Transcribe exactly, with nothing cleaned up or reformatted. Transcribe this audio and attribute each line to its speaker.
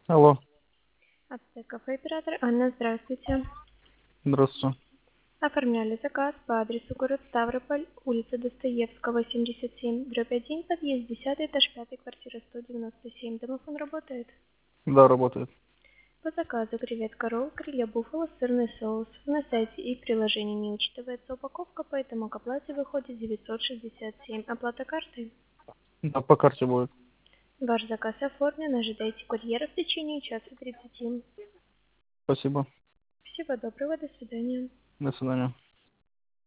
Speaker 1: Алло,
Speaker 2: Ацтек кафе оператор Анна, здравствуйте.
Speaker 1: здравствуйте.
Speaker 2: Оформляли заказ по адресу город Ставрополь, улица Достоевского, семьдесят семь, дробь один, подъезд десятый, этаж пятый, квартира сто девяносто семь. Домофон работает.
Speaker 1: Да, работает.
Speaker 2: По заказу креветка ролл, крылья буффало, сырный соус. На сайте и приложении не учитывается упаковка, поэтому к оплате выходит девятьсот шестьдесят семь. Оплата картой.
Speaker 1: Да, по карте будет.
Speaker 2: Ваш заказ оформлен, ожидайте курьера в течение часа тридцати.
Speaker 1: Спасибо.
Speaker 2: Всего доброго, до свидания.
Speaker 1: До свидания.